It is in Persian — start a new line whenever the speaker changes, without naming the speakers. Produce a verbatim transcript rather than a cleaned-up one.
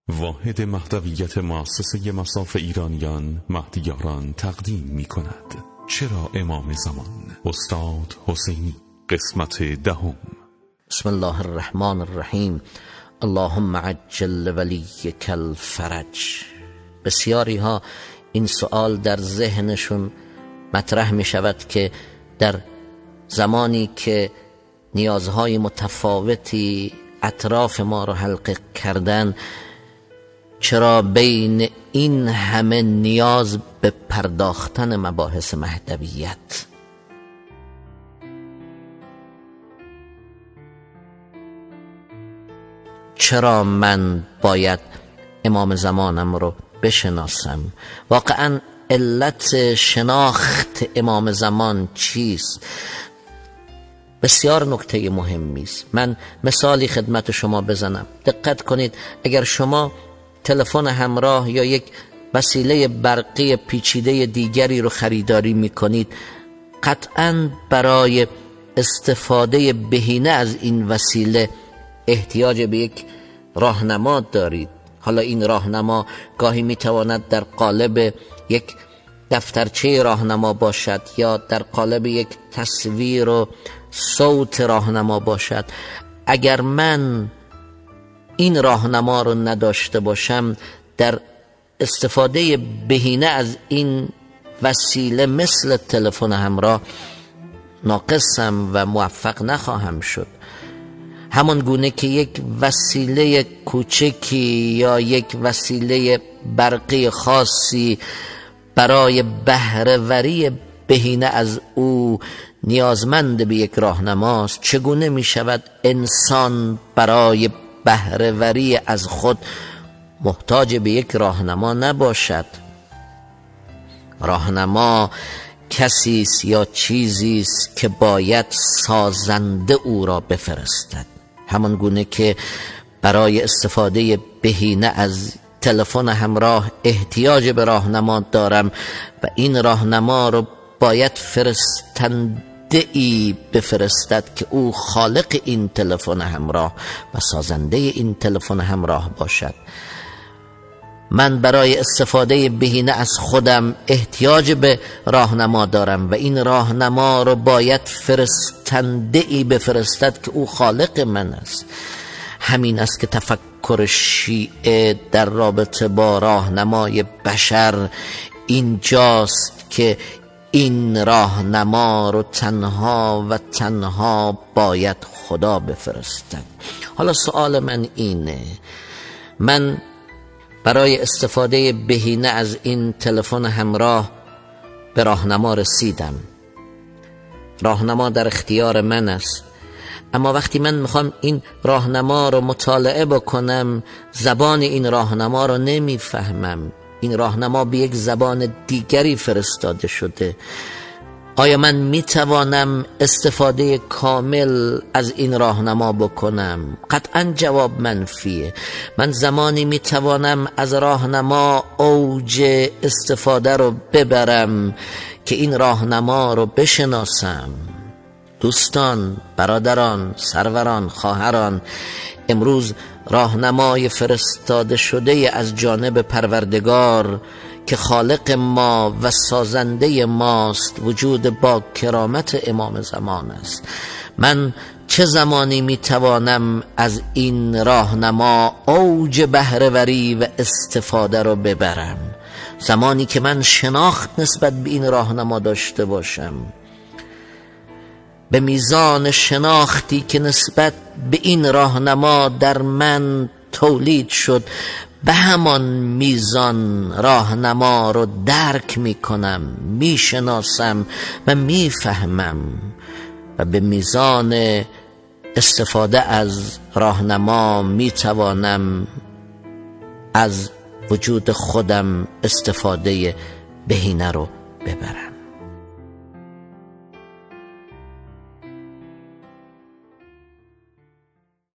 واحد مهدویت مؤسسه مصاف ایرانیان مهدیاران تقدیم می کند. چرا امام زمان؟ استاد حسینی، قسمت دهم.
بسم الله الرحمن الرحیم. اللهم عجل ولیک الفرج. بسیاری ها این سوال در ذهنشون مطرح می شود که در زمانی که نیازهای متفاوتی اطراف ما رو حلقه کردن، چرا بین این همه نیاز به پرداختن مباحث مهدویت؟ چرا من باید امام زمانم رو بشناسم؟ واقعا علت شناخت امام زمان چیست؟ بسیار نکته مهمی است. من مثالی خدمت شما بزنم. دقت کنید، اگر شما تلفن همراه یا یک وسیله برقی پیچیده دیگری رو خریداری میکنید، قطعاً برای استفاده بهینه از این وسیله احتیاج به یک راهنما دارید. حالا این راهنما گاهی میتواند در قالب یک دفترچه راهنما باشد یا در قالب یک تصویر و صوت راهنما باشد. اگر من این راهنما رو نداشته باشم، در استفاده بهینه از این وسیله مثل تلفن همراه ناقصم و موفق نخواهم شد. همان گونه که یک وسیله کوچکی یا یک وسیله برقی خاصی برای بهره‌وری بهینه از او نیازمند به یک راهنماست، چگونه می شود انسان برای بهره‌وری از خود محتاج به یک راهنما نباشد؟ راهنما کسی است یا چیزی است که باید سازنده او را بفرستد. همان گونه که برای استفاده بهینه از تلفن همراه احتیاج به راهنما دارم و این راهنما رو باید فرستنده ای بفرستد که او خالق این تلفن همراه و سازنده این تلفن همراه باشد. من برای استفاده بهینه از خودم احتیاج به راهنما دارم و این راهنما رو باید فرستنده ای بفرستد که او خالق من است. همین است که تفکر شیعه در رابطه با راهنمای بشر اینجاست که این راهنما رو تنها و تنها باید خدا بفرستد. حالا سوال من اینه، من برای استفاده بهینه از این تلفن همراه به راهنما رسیدم، راهنما در اختیار من است، اما وقتی من میخوام این راهنما رو مطالعه بکنم، زبان این راهنما رو نمیفهمم. این راهنما به یک زبان دیگری فرستاده شده. آیا من میتوانم استفاده کامل از این راهنما بکنم؟ قطعا جواب منفیه. من زمانی میتوانم از راهنما اوج استفاده رو ببرم که این راهنما رو بشناسم. دوستان، برادران، سروران، خواهران، امروز راهنمای فرستاده شده از جانب پروردگار که خالق ما و سازنده ماست وجود با کرامت امام زمان است. من چه زمانی میتوانم از این راهنما اوج بهره‌وری و استفاده رو ببرم؟ زمانی که من شناخت نسبت به این راهنما داشته باشم. به میزان شناختی که نسبت به این راهنما در من تولید شد، به همان میزان راهنما رو درک میکنم، میشناسم و میفهمم و به میزان استفاده از راهنما میتوانم از وجود خودم استفاده بهینه رو ببرم.